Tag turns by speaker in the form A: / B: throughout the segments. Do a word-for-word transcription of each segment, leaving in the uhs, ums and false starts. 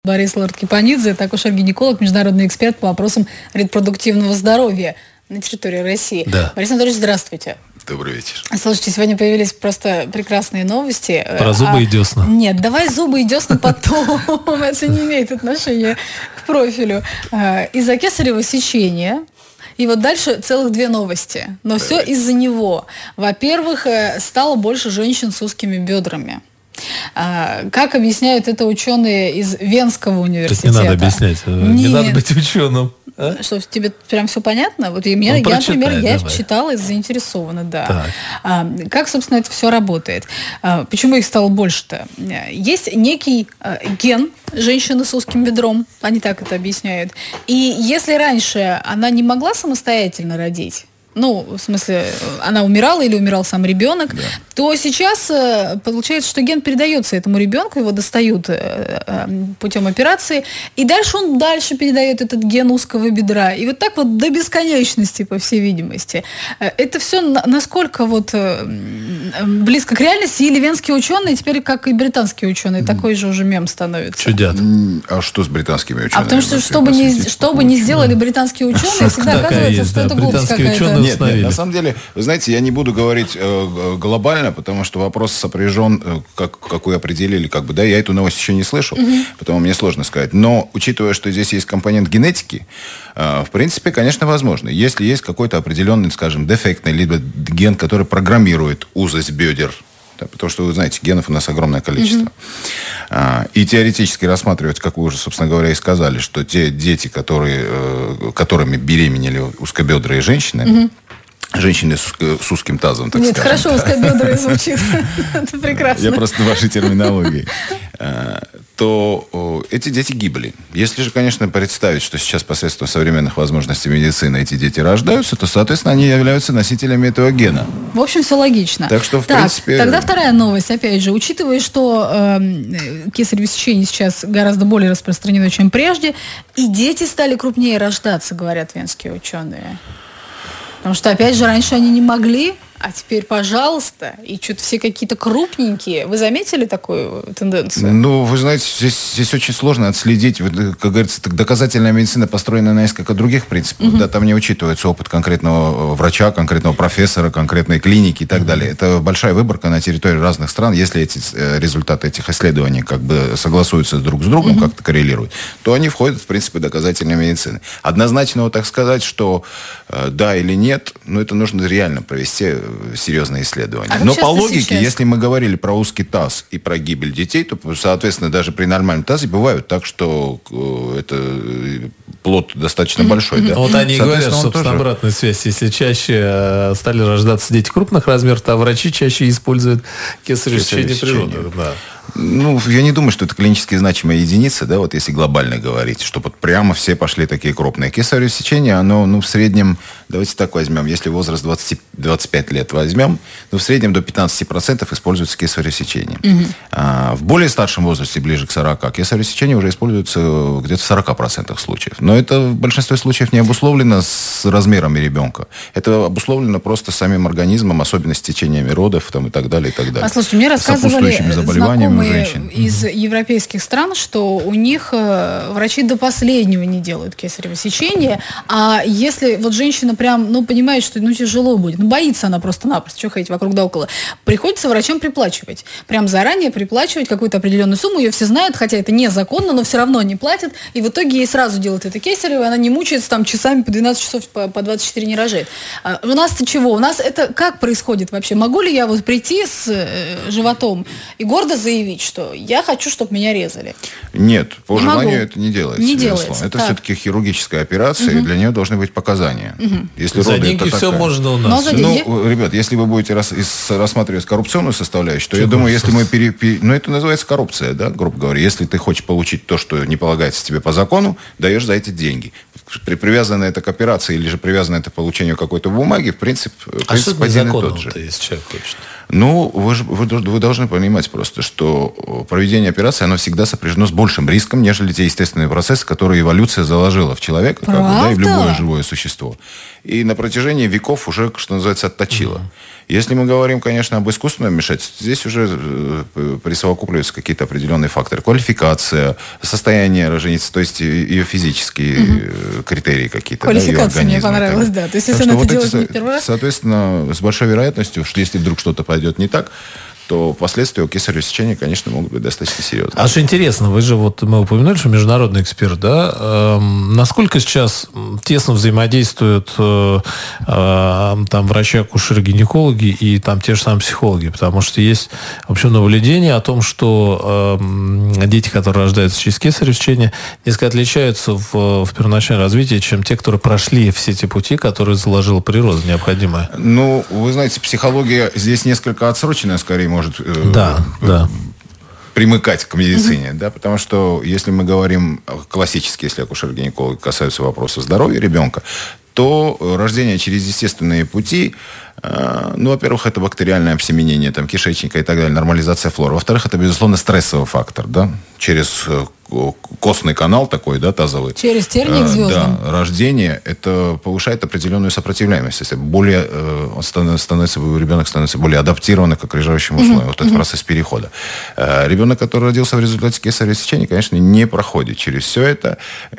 A: Борис Лорд-Кипанидзе, акушер-гинеколог, международный эксперт по вопросам репродуктивного здоровья на территории России. Да. Борис Анатольевич, здравствуйте.
B: Добрый вечер.
A: Слушайте, сегодня появились просто прекрасные новости.
C: Про зубы а, и десна.
A: Нет, давай зубы и десна потом. Это не имеет отношения к профилю. Из-за кесарево сечения. И вот дальше целых две новости. Но все из-за него. Во-первых, стало больше женщин с узкими бедрами. А, как объясняют это ученые из Венского университета?
C: Так не надо объяснять. Не
A: Нет.
C: надо быть ученым. А?
A: Что, тебе прям все понятно? Вот и мне,
C: ну,
A: я, например, я
C: давай.
A: читала и заинтересована, да. А, как, собственно, это все работает? А, почему их стало больше-то? Есть некий а, ген женщины с узким бедром, они так это объясняют. И если раньше она не могла самостоятельно родить, ну, в смысле, она умирала или умирал сам ребенок, да. то сейчас э, получается, что ген передается этому ребенку, его достают э, э, путем операции, и дальше он дальше передает этот ген узкого бедра. И вот так вот до бесконечности, по всей видимости. Э, это все на- насколько вот э, близко к реальности, или венские ученые теперь, как и британские ученые, mm. такой же уже мем становится.
C: Чудят.
B: А что с британскими учеными?
A: А потому что, чтобы не, чтобы не сделали британские ученые, всегда оказывается, что это глупость какая-то.
B: Нет, нет, на самом деле, вы знаете, я не буду говорить э, глобально, потому что вопрос сопряжен, э, как, как вы определили, как бы, да, я эту новость еще не слышал, mm-hmm. потому мне сложно сказать. Но, учитывая, что здесь есть компонент генетики, э, в принципе, конечно, возможно. Если есть какой-то определенный, скажем, дефектный, либо ген, который программирует узость бедер, да, потому что, вы знаете, генов у нас огромное количество. Mm-hmm. А, и теоретически рассматривать, как вы уже, собственно говоря, и сказали, что те дети, которые, э, которыми беременели узкобедрые женщины, mm-hmm. женщины с, с узким тазом, так
A: Нет,
B: скажем.
A: Нет, хорошо, узкобедрые звучит. Это прекрасно.
B: Я просто вашей терминологией. То эти дети гибли. Если же, конечно, представить, что сейчас посредством современных возможностей медицины эти дети рождаются, то, соответственно, они являются носителями этого гена.
A: В общем, все логично.
B: Так что, в
A: так,
B: принципе...
A: Тогда вторая новость, опять же. Учитывая, что э, кесарево сечение сейчас гораздо более распространено, чем прежде, и дети стали крупнее рождаться, говорят венские ученые. Потому что, опять же, раньше они не могли, а теперь, пожалуйста, и что-то все какие-то крупненькие. Вы заметили такую тенденцию?
B: Ну, вы знаете, здесь, здесь очень сложно отследить. Как говорится, доказательная медицина построена на несколько других принципах. Uh-huh. Да, там не учитывается опыт конкретного врача, конкретного профессора, конкретной клиники и так uh-huh. далее. Это большая выборка на территории разных стран. Если эти результаты этих исследований как бы согласуются друг с другом, uh-huh. как-то коррелируют, то они входят в принципы доказательной медицины. Однозначно вот так сказать, что э, да или нет, ну, это нужно реально провести серьезные исследования. А Но по логике, сейчас? Если мы говорили про узкий таз и про гибель детей, то, соответственно, даже при нормальном тазе бывает так, что э, это плод достаточно mm-hmm. большой. Да?
C: Вот они и говорят, собственно, тоже... обратная связь. Если чаще э, стали рождаться дети крупных размеров, то врачи чаще используют кесарево сечение природы. Да.
B: Ну, я не думаю, что это клинически значимая единица, да, вот если глобально говорить, что вот прямо все пошли такие крупные. Кесарево сечение, оно, ну, в среднем, давайте так возьмем, если возраст двадцать, двадцать пять лет возьмем, ну, в среднем до пятнадцать процентов используется кесарево сечение. Угу. А, в более старшем возрасте, ближе к сорока, кесарево сечение уже используется где-то в сорок процентов случаев. Но это в большинстве случаев не обусловлено с размерами ребенка. Это обусловлено просто самим организмом, особенностями течениями родов там, и так далее, и так далее.
A: А слушайте, мне рассказывали знакомые из mm-hmm. европейских стран, что у них э, врачи до последнего не делают кесарево сечение, а если вот женщина прям, ну, понимает, что, ну, тяжело будет, ну, боится она просто-напросто, что ходить вокруг да около, приходится врачам приплачивать. Прям заранее приплачивать какую-то определенную сумму, ее все знают, хотя это незаконно, но все равно они платят, и в итоге ей сразу делают это кесарево, она не мучается там часами по двенадцать часов, по, по двадцать четыре не рожает. А у нас-то чего? У нас это как происходит вообще? Могу ли я вот прийти с э, животом и гордо заявить, что я хочу, чтобы меня резали?
B: Нет, по
A: не
B: желанию
A: могу.
B: это не делается.
A: Не делается.
B: Это
A: так.
B: все-таки хирургическая операция, угу. и для нее должны быть показания.
A: Угу.
B: Если
C: за
B: роды,
C: деньги
B: это
C: все
B: такая...
C: можно у нас.
B: Ну, ребят, если вы будете рас... рассматривать коррупционную составляющую, то Чего? Я думаю, если мы пере... Ну, это называется коррупция, да, грубо говоря. Если ты хочешь получить то, что не полагается тебе по закону, даешь за это деньги. При привязано это к операции или же привязано это к получению какой-то бумаги, в принципе,
C: а
B: принцип
C: один и
B: тот же.
C: Если человек хочет?
B: Ну, вы, же, вы, вы должны понимать просто, что проведение операции, оно всегда сопряжено с большим риском, нежели те естественные процессы, которые эволюция заложила в человека, как бы, да, и в любое живое существо. И на протяжении веков уже, что называется, отточила. Mm-hmm. Если мы говорим, конечно, об искусственном вмешательстве, здесь уже присовокупливаются какие-то определенные факторы. Квалификация, состояние роженицы, то есть ее физические mm-hmm. критерии какие-то.
A: Квалификация, да, мне понравилась, да. То есть, если она это делает не первый раз.
B: Соответственно, с большой вероятностью, что если вдруг что-то пойдет не так, то последствия у кесарево сечения, конечно, могут быть достаточно серьезные.
C: Аж интересно, вы же, вот мы упомянули, что международный эксперт, да? Эм, насколько сейчас тесно взаимодействуют э, э, там врачи-акушеры-гинекологи и там те же самые психологи? Потому что есть вообще наблюдение о том, что э, дети, которые рождаются через кесарево сечение, несколько отличаются в, в первоначальном развитии, чем те, которые прошли все эти пути, которые заложила природа необходимые.
B: Ну, вы знаете, психология здесь несколько отсроченная, скорее, может может
C: да,
B: э,
C: да.
B: примыкать к медицине, mm-hmm. да, потому что если мы говорим классически, если акушер-гинеколог касаются вопроса здоровья ребенка, то рождение через естественные пути, э, ну, во-первых, это бактериальное обсеменение там, кишечника и так далее, нормализация флоры. Во-вторых, это, безусловно, стрессовый фактор, да, через э, костный канал такой, да, тазовый.
A: Через терник звездным.
B: Да, рождение, это повышает определенную сопротивляемость. Если более, э, он становится, ребенок становится более адаптированным к окружающим условиям. Mm-hmm. Вот этот mm-hmm. процесс перехода. Э, ребенок, который родился в результате кесарево сечения, конечно, не проходит через все это.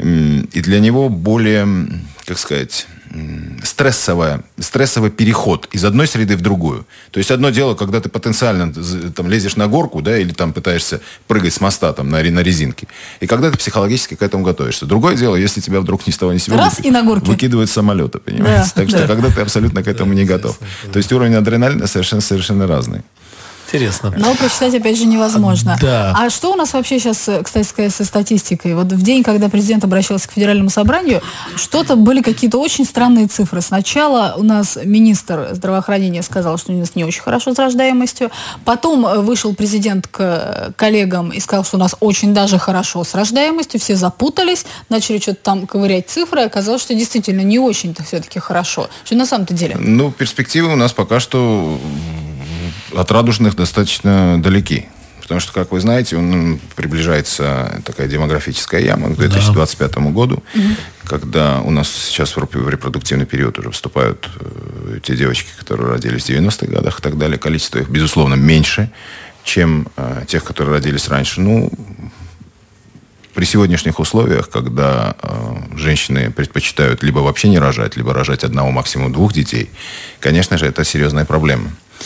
B: И для него более, как сказать, стрессовая, стрессовый переход из одной среды в другую. То есть одно дело, когда ты потенциально там, лезешь на горку, да, или там пытаешься прыгать с моста там, на, на резинке, и когда ты психологически к этому готовишься. Другое дело, если тебя вдруг ни с того ни с сего
A: Раз, и на горке.
B: выкидывают с самолета, понимаете? Да, так что да. когда ты абсолютно к этому не готов. То есть уровень адреналина совершенно-совершенно разный.
C: Интересно.
A: Но прочитать, опять же, невозможно.
C: Да.
A: А что у нас вообще сейчас, кстати сказать, со статистикой? Вот в день, когда президент обращался к Федеральному собранию, что-то были какие-то очень странные цифры. Сначала у нас министр здравоохранения сказал, что у нас не очень хорошо с рождаемостью. Потом вышел президент к коллегам и сказал, что у нас очень даже хорошо с рождаемостью. Все запутались, начали что-то там ковырять цифры. Оказалось, что действительно не очень-то все-таки хорошо. Что на самом-то деле?
B: Ну, перспективы у нас пока что от радужных достаточно далеки. Потому что, как вы знаете, он, приближается такая демографическая яма к две тысячи двадцать пятому году, угу. когда у нас сейчас в репродуктивный период уже вступают э, те девочки, которые родились в девяностых годах и так далее. Количество их, безусловно, меньше, чем э, тех, которые родились раньше. Ну, при сегодняшних условиях, когда э, женщины предпочитают либо вообще не рожать, либо рожать одного, максимум двух детей, конечно же, это серьезная проблема.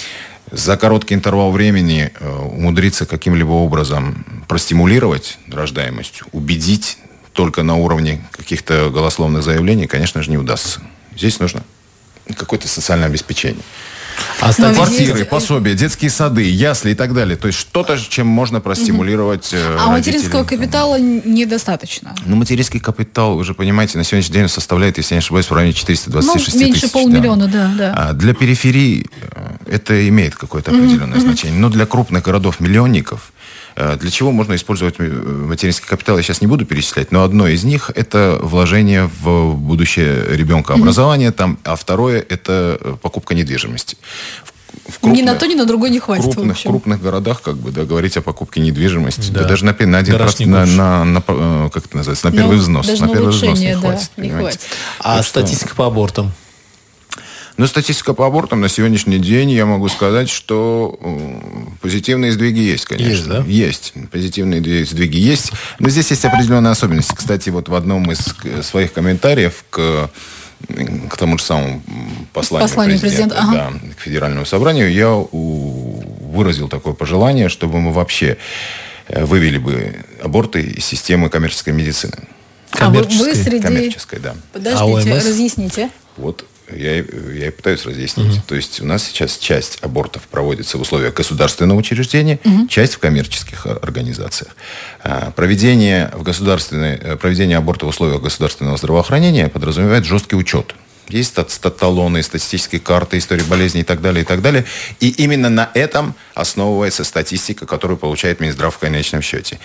B: За короткий интервал времени э, умудриться каким-либо образом простимулировать рождаемость, убедить только на уровне каких-то голословных заявлений, конечно же, не удастся. Здесь нужно какое-то социальное обеспечение. А квартиры, есть... пособия, детские сады, ясли и так далее. То есть что-то, чем можно простимулировать угу.
A: э, А материнского капитала недостаточно?
B: Ну, материнский капитал, вы же понимаете, на сегодняшний день составляет, если я не ошибаюсь, в районе четыреста двадцать шесть
A: ну, меньше
B: тысяч.
A: полмиллиона, да. да, да.
B: А для периферии это имеет какое-то определенное угу. значение. Но для крупных городов-миллионников, для чего можно использовать материнский капитал, я сейчас не буду перечислять, но одно из них – это вложение в будущее ребенка, образование, mm-hmm. там, а второе – это покупка недвижимости.
A: В крупных, ни на то, ни на другое не хватит.
B: В крупных, в крупных городах, как бы, да, говорить о покупке недвижимости, да,
C: да
B: даже на, на один процент, на, на, на, как это называется, на первый ну, взнос.
A: Даже
B: на первый взнос
A: не
B: да,
A: хватит. Не хватит.
C: А так статистика что... по абортам?
B: Ну, статистика по абортам на сегодняшний день, я могу сказать, что позитивные сдвиги есть, конечно.
C: Есть, да?
B: Есть. Позитивные сдвиги есть. Но здесь есть определенные особенности. Кстати, вот в одном из своих комментариев к, к тому же самому посланию, посланию президента, президента ага. да, к Федеральному собранию, я у, выразил такое пожелание, чтобы мы вообще вывели бы аборты из системы коммерческой медицины.
A: А вы, вы среди...
B: Коммерческой, да.
A: Подождите, а разъясните.
B: Вот. Я, я и пытаюсь разъяснить. Uh-huh. То есть у нас сейчас часть абортов проводится в условиях государственного учреждения, uh-huh. часть в коммерческих организациях. А, проведение, в государственной, проведение аборта в условиях государственного здравоохранения подразумевает жесткий учет. Есть стат-талоны, статистические карты, истории болезней и так далее, и так далее. И именно на этом основывается статистика, которую получает Минздрав в конечном счете.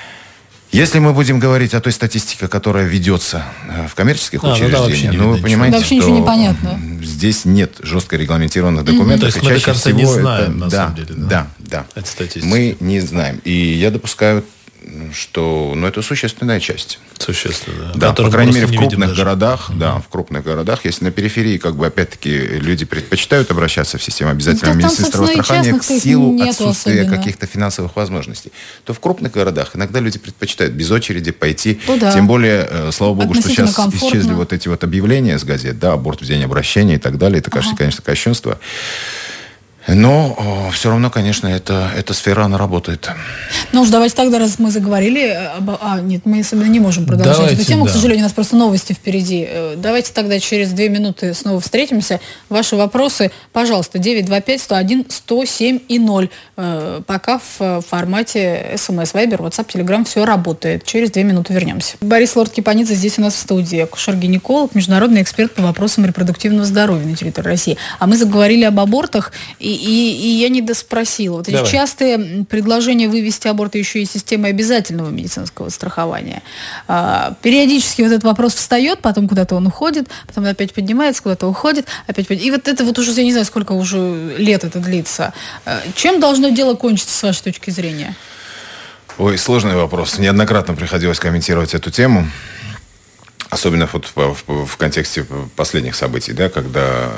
B: Если мы будем говорить о той статистике, которая ведется в коммерческих а, учреждениях, ну, да, ну вы понимаете,
A: вообще
B: что
A: ничего не понятно.
B: здесь нет жестко регламентированных документов.
C: Mm-hmm. То есть мы до конца не знаем,
B: это,
C: на
B: да,
C: самом деле. Да,
B: да. да.
C: Это статистика.
B: Мы не знаем. И я допускаю, что ну, это существенная часть.
C: Существенно,
B: да. Да, по крайней мере, в крупных
C: даже.
B: городах, mm-hmm. да, в крупных городах, если на периферии, как бы, опять-таки, люди предпочитают обращаться в систему обязательного да, медицинского страхования в силу отсутствия особенно. каких-то финансовых возможностей, то в крупных городах иногда люди предпочитают без очереди пойти. Ну, да. Тем более, слава богу, что сейчас комфортно. исчезли вот эти вот объявления с газет, да, аборт в день обращения и так далее. Это, ага. конечно, кощунство. Но о, все равно, конечно, это, эта сфера, она работает.
A: Ну уж давайте тогда, раз мы заговорили об... А, нет, мы особенно не можем продолжать
C: давайте,
A: эту тему.
C: да.
A: К сожалению, у нас просто новости впереди. Давайте тогда через две минуты снова встретимся. Ваши вопросы, пожалуйста, девять два пять сто один сто семь и ноль. Пока в формате СМС, Вайбер, WhatsApp, Telegram все работает. Через две минуты вернемся. Борис Лорд-Кипанидзе здесь у нас в студии. Акушер-гинеколог, международный эксперт по вопросам репродуктивного здоровья на территории России. А мы заговорили об абортах, и И, и я не доспросила. Вот эти частые предложения вывести аборты еще из системы обязательного медицинского страхования. А, периодически вот этот вопрос встает, потом куда-то он уходит, потом опять поднимается, куда-то уходит, опять поднимается. И вот это вот уже, я не знаю, сколько уже лет это длится. А, чем должно дело кончиться, с вашей точки зрения?
B: Ой, сложный вопрос. Неоднократно приходилось комментировать эту тему. Особенно вот в, в, в контексте последних событий, да, когда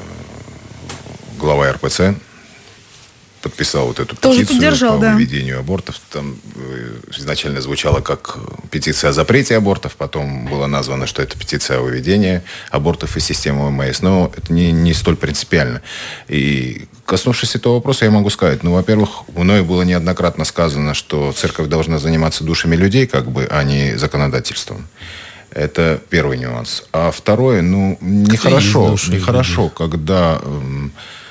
B: глава эр пэ цэ подписал вот эту
A: Тоже
B: петицию по
A: да.
B: введению абортов. Там изначально звучало как петиция о запрете абортов, потом было названо, что это петиция о выведении абортов из системы о эм эс. Но это не, не столь принципиально. И коснувшись этого вопроса, я могу сказать, ну, во-первых, мной было неоднократно сказано, что церковь должна заниматься душами людей, как бы, а не законодательством. Это первый нюанс. А второе, ну, нехорошо, нехорошо, когда эм,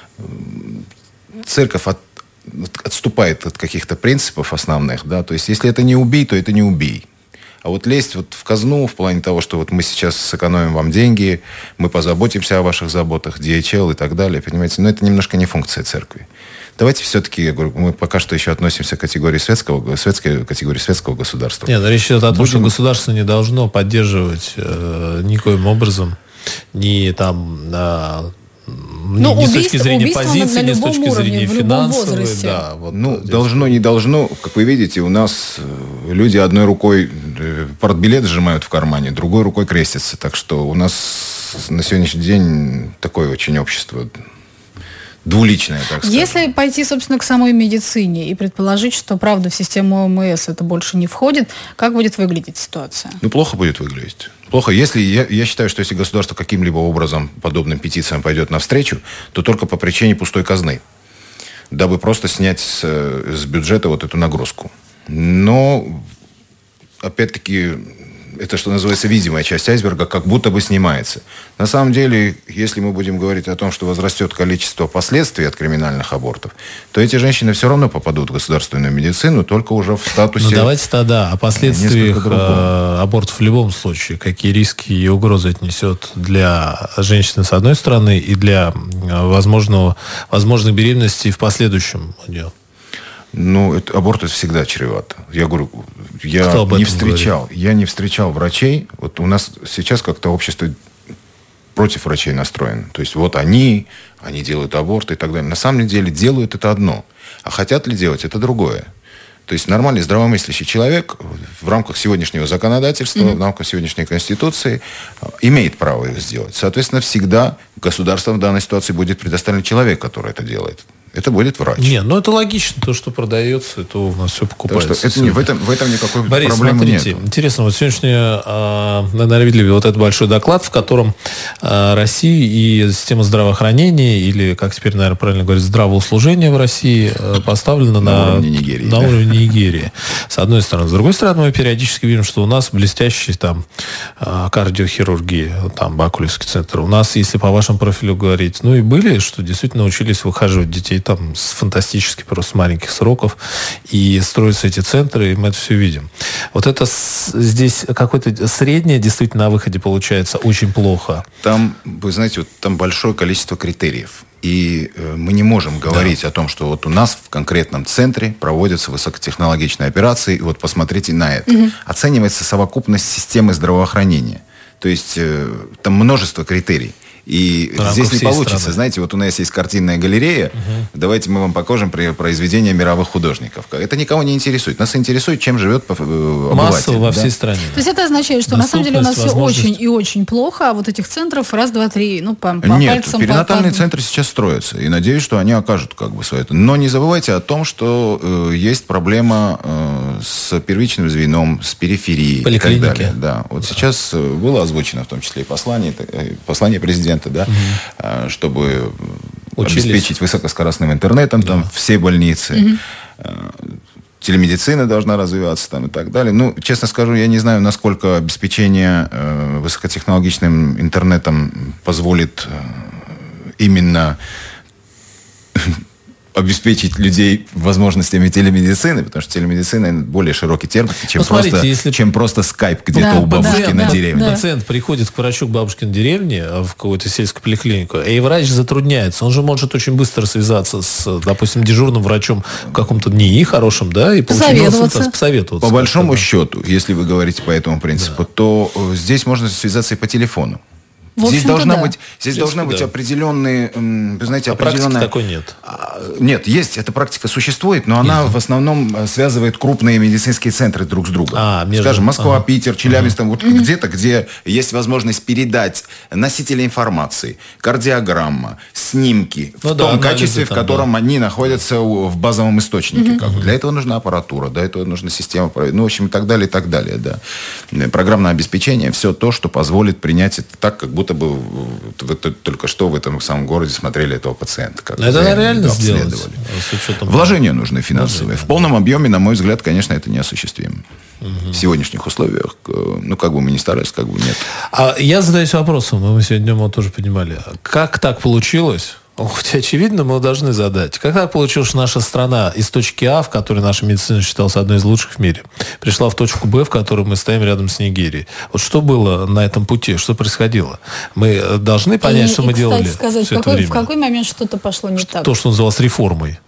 B: церковь от, отступает от каких-то принципов основных, да, то есть если это не убей, то это не убей. А вот лезть вот в казну в плане того, что вот мы сейчас сэкономим вам деньги, мы позаботимся о ваших заботах, ди эйч эл и так далее, понимаете, но это немножко не функция церкви. Давайте все-таки, я говорю, мы пока что еще относимся к категории светского, светской категории светского государства.
C: Нет, речь идет о том, Будем... что государство не должно поддерживать э, никоим образом ни там э,
A: ну,
C: ни, ни
A: убийство,
C: с точки зрения позиции, ни с точки
A: уровне,
C: зрения финансовой. Да,
B: вот ну, должно, не должно. Как вы видите, у нас люди одной рукой портбилет сжимают в кармане, другой рукой крестятся. Так что у нас на сегодняшний день такое очень общество двуличное, так сказать.
A: Если пойти, собственно, к самой медицине и предположить, что, правда, в систему о эм эс это больше не входит, как будет выглядеть ситуация?
B: Ну, плохо будет выглядеть. Плохо. Если, я, я считаю, что если государство каким-либо образом подобным петициям пойдет навстречу, то только по причине пустой казны, дабы просто снять с, с бюджета вот эту нагрузку. Но, опять-таки, это, что называется, видимая часть айсберга, как будто бы снимается. На самом деле, если мы будем говорить о том, что возрастет количество последствий от криминальных абортов, то эти женщины все равно попадут в государственную медицину, только уже в статусе...
C: Ну, давайте тогда о последствиях э, абортов в любом случае. Какие риски и угрозы это несет для женщины с одной стороны и для возможного, возможной беременности в последующем у нее?
B: Ну, это, аборт это всегда чревато. Я говорю, я не встречал, говорит? я не встречал врачей. Вот у нас сейчас как-то общество против врачей настроено. То есть вот они, они делают аборт и так далее. На самом деле делают это одно, а хотят ли делать это другое. То есть нормальный здравомыслящий человек в рамках сегодняшнего законодательства, mm-hmm. в рамках сегодняшней Конституции имеет право это сделать. Соответственно, всегда государством в данной ситуации будет предоставлен человек, который это делает. Это будет врач.
C: Не, ну это логично. То, что продается, это у нас все покупается.
B: Так что это не, в, этом, в этом никакой
C: Борис,
B: проблемы
C: смотрите,
B: нет.
C: Интересно, вот сегодняшний, э, наверное, видели вот этот большой доклад, в котором э, Россия и система здравоохранения, или, как теперь, наверное, правильно говорить, здравоуслужение в России э, поставлена на,
B: на уровне Нигерии.
C: На
B: да?
C: уровне Нигерии. С одной стороны. С другой стороны, мы периодически видим, что у нас блестящий там э, кардиохирургия, там Бакулевский центр. У нас, если по вашему профилю говорить, ну и были, что действительно научились выхаживать детей там с фантастически просто маленьких сроков, и строятся эти центры, и мы это все видим. Вот это с, здесь какое-то среднее действительно на выходе получается очень плохо.
B: Там, вы знаете, вот там большое количество критериев. И э, мы не можем говорить да. о том, что вот у нас в конкретном центре проводятся высокотехнологичные операции, и вот посмотрите на это. Угу. Оценивается совокупность системы здравоохранения. То есть э, там множество критерий. И
C: в
B: здесь не получится.
C: Страны.
B: Знаете, вот у нас есть картинная галерея. Угу. Давайте мы вам покажем произведения мировых художников. Это никого не интересует. Нас интересует, чем живет обыватель.
C: Массово во
B: да?
C: всей стране.
A: То есть это означает, что на самом деле у нас все очень и очень плохо, а вот этих центров раз, два, три, ну, по, по
B: Нет,
A: пальцам...
B: перинатальные
A: по...
B: центры сейчас строятся. И надеюсь, что они окажут как бы свое. Но не забывайте о том, что э, есть проблема э, с первичным звеном, с периферией.
C: Поликлиники.
B: И так далее. Да. Вот да. Сейчас было озвучено в том числе и послание, послание президента, да, угу. чтобы Учились. обеспечить высокоскоростным интернетом да. там, все больницы. Угу. Телемедицина должна развиваться там, и так далее. Ну, честно скажу, я не знаю, насколько обеспечение э, высокотехнологичным интернетом позволит э, именно обеспечить людей возможностями телемедицины, потому что телемедицина более широкий термин, чем, Посмотрите, просто, если... чем просто скайп где-то да, у бабушки да, на да, деревне.
C: Да. Пациент приходит к врачу к бабушке на деревне, в какую-то сельскую поликлинику, и врач затрудняется. Он же может очень быстро связаться с, допустим, дежурным врачом в каком-то НИИ хорошем, да, и
A: посоветоваться.
C: посоветоваться.
B: По большому счету, если вы говорите по этому принципу, да. то здесь можно связаться и по телефону. Здесь должна
A: да.
B: быть, здесь должна да. быть определенные, вы знаете,
C: а
B: определенная...
C: практики такой нет?
B: Нет, есть, эта практика существует, но она есть. в основном связывает крупные медицинские центры друг с другом. А, между... Скажем, Москва, ага. Питер, Челябинск, ага. вот ага. где-то, где есть возможность передать носители информации, кардиограмма, снимки ну, в да, том качестве, там, в котором да. они находятся в базовом источнике. Ага. Как бы. Для этого нужна аппаратура, для этого нужна система, ну, в общем, и так далее, и так далее. Да. Программное обеспечение, все то, что позволит принять это так, как будто бы вы только что в этом самом городе смотрели этого пациента. Как
C: это реально сделать?
B: Вложения нужны финансовые. Вложения. В полном объеме, на мой взгляд, конечно, это неосуществимо. Угу. В сегодняшних условиях, ну, как бы мы ни старались, как бы нет.
C: А я задаюсь вопросом, мы сегодня днем его тоже понимали. Как так получилось? Хотя, очевидно, мы должны задать. Как так получилось, что наша страна из точки А, в которой наша медицина считалась одной из лучших в мире, пришла в точку Б, в которой мы стоим рядом с Нигерией? Вот что было на этом пути? Что происходило? Мы должны понять, и, что и, мы кстати, делали
A: сказать,
C: все
A: в какой,
C: это время.
A: В какой момент что-то пошло не так?
C: То, что называлось реформой.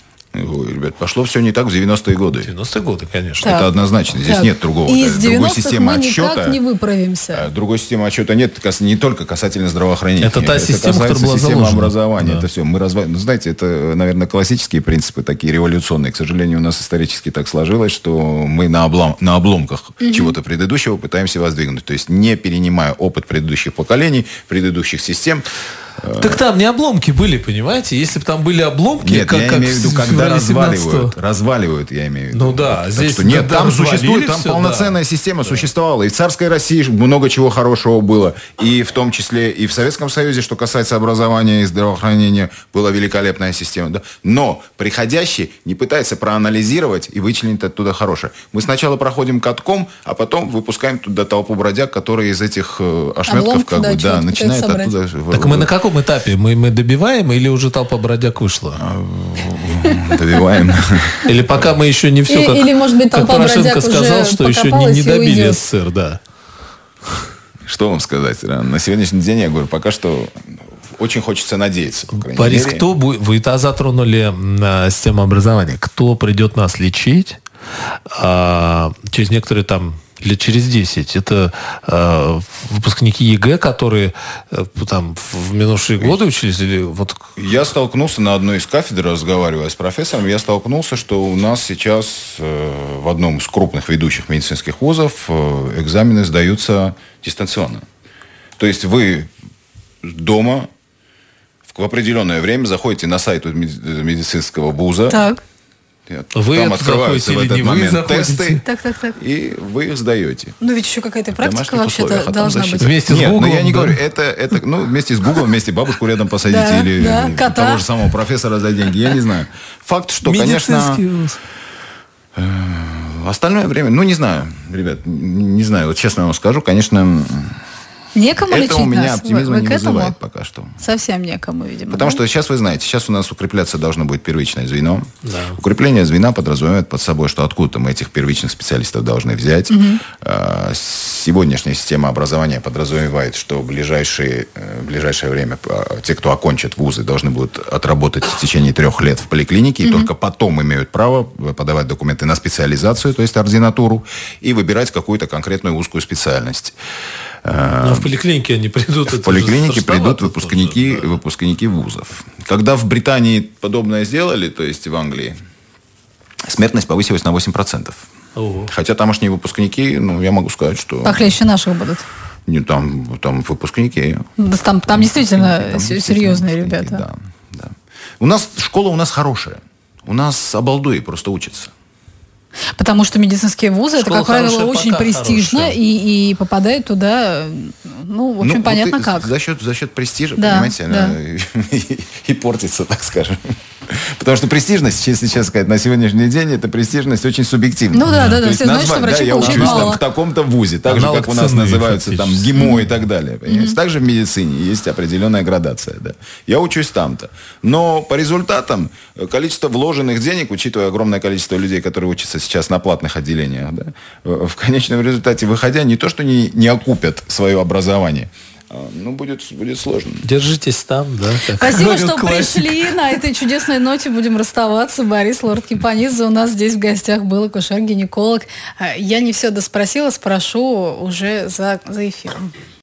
B: Ой, ребят, пошло все не так в девяностые годы.
C: девяностые годы, конечно.
B: Так. Это однозначно. Здесь так. нет другого.
A: И с
B: другой системы
A: мы
B: отсчета.
A: Никак не выправимся.
B: Другой системы отсчета нет, не только касательно здравоохранения.
C: Это та
B: это
C: система, которая была
B: система
C: заложена.
B: образования.
C: Да.
B: Это все. Мы разв... ну, знаете, это, наверное, классические принципы, такие революционные. К сожалению, у нас исторически так сложилось, что мы на, облом... на обломках угу. чего-то предыдущего пытаемся воздвигнуть. То есть не перенимая опыт предыдущих поколений, предыдущих систем.
C: Так там не обломки были, понимаете? Если бы там были обломки,
B: нет,
C: как,
B: я
C: как
B: имею в виду, когда разваливают,
C: семнадцатого
B: разваливают, я имею в виду.
C: Ну да,
B: так
C: здесь
B: что, нет, там существует, там все, полноценная да. система да. существовала. И в царской России много чего хорошего было, и в том числе и в Советском Союзе, что касается образования и здравоохранения, была великолепная система. Да? Но приходящий не пытается проанализировать и вычленить оттуда хорошее. Мы сначала проходим катком, а потом выпускаем туда толпу бродяг, которые из этих ошметков как бы, да, начинают оттуда...
C: Так мы на каком этапе? Мы, мы добиваем или уже толпа бродяг вышла?
B: Добиваем.
C: Или пока мы еще не все, как,
A: или, может быть,
C: как Порошенко сказал, что еще не, не добили СССР, да.
B: Что вам сказать? На сегодняшний день, я говорю, пока что очень хочется надеяться. По крайней
C: Борис,
B: мере.
C: кто будет... Вы это затронули на систему образования. Кто придет нас лечить а, через некоторые там лет через десять. Это э, выпускники ЕГЭ, которые э, там в минувшие годы учились? Или вот...
B: Я столкнулся на одной из кафедр, разговаривая с профессором, я столкнулся, что у нас сейчас э, в одном из крупных ведущих медицинских вузов э, экзамены сдаются дистанционно. То есть вы дома в определенное время заходите на сайт медицинского вуза.
A: Так.
C: Вы
B: там открываются в этот момент тесты,
A: так, так, так.
B: и вы их сдаете.
A: Ну, ведь еще какая-то практика вообще-то а должна быть.
C: Вместе
B: Нет,
C: с Google,
B: но я не
C: да?
B: говорю, это, это, ну, вместе с Google, вместе бабушку рядом посадите
A: да,
B: или
A: да,
B: того же самого профессора за деньги, я не знаю. Факт, что, конечно... Э, остальное время, ну, не знаю, ребят, не, не знаю, вот честно вам скажу, конечно...
A: Некому
B: это
A: лечить
B: у меня
A: нас.
B: оптимизма
A: вы, вы
B: не вызывает этому? Пока что.
A: Совсем некому, видимо.
B: Потому
A: да?
B: что сейчас вы знаете, сейчас у нас укрепляться должно будет первичное звено.
C: Да.
B: Укрепление звена подразумевает под собой, что откуда-то мы этих первичных специалистов должны взять. Угу. Сегодняшняя система образования подразумевает, что в ближайшее, в ближайшее время те, кто окончат вузы, должны будут отработать в течение трех лет в поликлинике, угу. и только потом имеют право подавать документы на специализацию, то есть ординатуру, и выбирать какую-то конкретную узкую специальность.
C: Но в поликлинике они придут.
B: В поликлинике придут выпускники, тоже, да. выпускники вузов. Когда в Британии подобное сделали, то есть в Англии, смертность повысилась на восемь процентов. Ого. Хотя тамошние выпускники, ну, я могу сказать, что...
A: Похлеще наших будут.
B: Не, там, там выпускники.
A: Да, там, там действительно там серьезные ребята.
B: Да, да. У нас, школа у нас хорошая. У нас обалдуи просто учатся.
A: Потому что медицинские вузы, школа, это, как правило, очень престижно, и, и попадает туда, ну, в общем, ну, понятно
B: вот
A: как.
B: За счет, за счет престижа,
A: да,
B: понимаете,
A: да.
B: она и, и портится, так скажем. Потому что престижность, если сейчас сказать, на сегодняшний день, эта престижность очень субъективна.
A: Ну да, да, да.
B: То
A: все знают, что врачи
B: да, я
A: получают
B: учусь
A: мало.
B: Там, в таком-то вузе, так же, как у нас называются там ГИМО и так далее. Mm-hmm. Также в медицине есть определенная градация. Да. Я учусь там-то. Но по результатам количество вложенных денег, учитывая огромное количество людей, которые учатся сейчас на платных отделениях, да, в конечном результате, выходя, не то, что не, не окупят свое образование, ну, будет, будет сложно.
C: Держитесь там, да.
A: Спасибо, что классик. Пришли. На этой чудесной ноте будем расставаться. Борис Лорд-Кипанидзе у нас здесь в гостях был, акушер-гинеколог. Я не все доспросила, спрошу уже за, за эфиром.